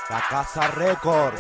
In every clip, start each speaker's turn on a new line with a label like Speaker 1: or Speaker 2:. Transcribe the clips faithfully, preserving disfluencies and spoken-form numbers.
Speaker 1: La Casa Records,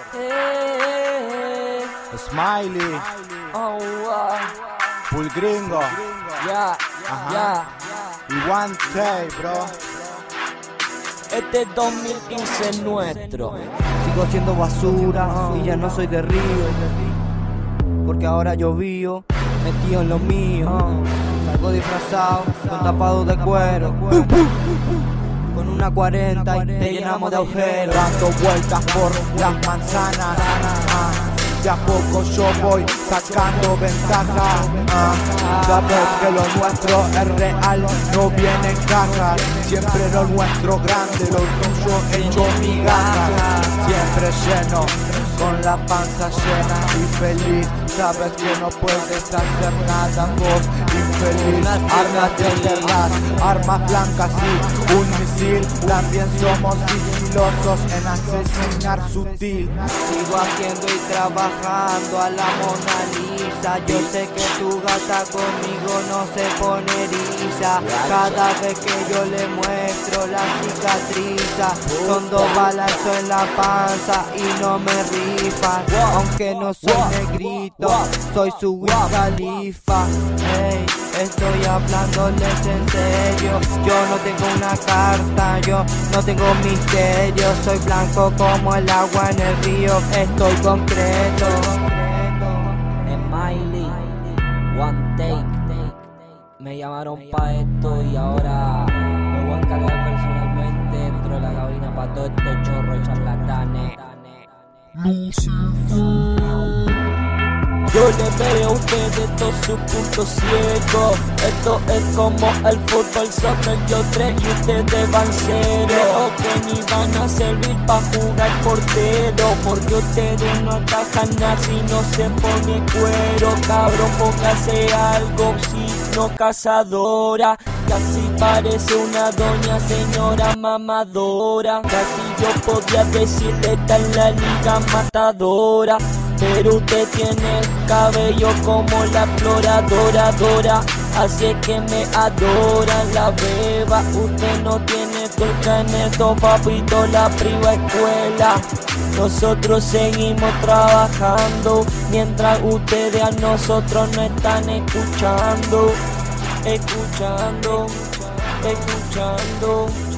Speaker 2: Hey,
Speaker 1: Smiley,
Speaker 2: oh, wow.
Speaker 1: Full Gringo,
Speaker 2: Ya,
Speaker 1: Ajá.
Speaker 2: ya.
Speaker 1: y One Day, bro.
Speaker 2: Este dos mil quince es nuestro.
Speaker 3: Sigo siendo basura y ya no soy de Río, porque ahora yo vivo metido en lo mío. Salgo disfrazado, con tapado de cuero, con una cuarenta y te llenamos de agujeros.
Speaker 1: Dando vueltas por las manzanas, ah, de a poco yo voy sacando ventaja. ah, Sabes que lo nuestro es real, no viene en caja. Siempre lo nuestro grande, lo tuyo hecho migajas. Siempre lleno, con la panza llena y feliz. Sabes que no puedes hacer nada, vos infeliz. Armas de guerras, armas blancas y un misil. También somos sigilosos en asesinar sutil.
Speaker 3: Sigo haciendo y trabajando a la Mona Lisa. Yo sé que tu gata conmigo no se pone eriza. Cada vez que yo le muestro la cicatriza, son dos balazos en la panza y no me rifan. Aunque no soy negrito, soy su Wiz Khalifa. Hey, estoy hablándoles en serio. Yo no tengo una carta, yo no tengo misterio. Soy blanco como el agua en el río, estoy concreto.
Speaker 2: Smiley, One Take. Me llamaron pa' esto y ahora me voy a encargar personalmente dentro de la cabina pa' todos estos chorros charlatanes. Yo le veo a ustedes todos sus puntos ciegos. Esto es como el fútbol, soccer, yo tres y ustedes van cero. Que ni van a servir pa' jugar portero, porque ustedes no atajan nada si no se pone cuero. Cabrón, póngase algo, si no cazadora. Casi parece una doña señora mamadora. Casi yo podría decirle está en la liga matadora. Pero usted tiene el cabello como la exploradora dora, así es que me adora la beba. Usted no tiene turca en esto, papito, la priva escuela. Nosotros seguimos trabajando, mientras ustedes a nosotros no están escuchando. Escuchando, escuchando.